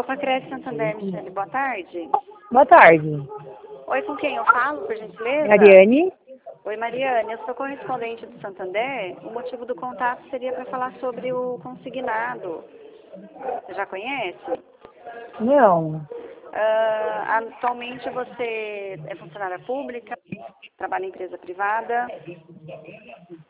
Copa Cresce Santander, Michele, boa tarde. Boa tarde. Oi, com quem eu falo, por gentileza? Ariane? Oi, Mariane, eu sou correspondente do Santander. O motivo do contato seria para falar sobre o consignado. Você já conhece? Não. Atualmente você é funcionária pública, trabalha em empresa privada?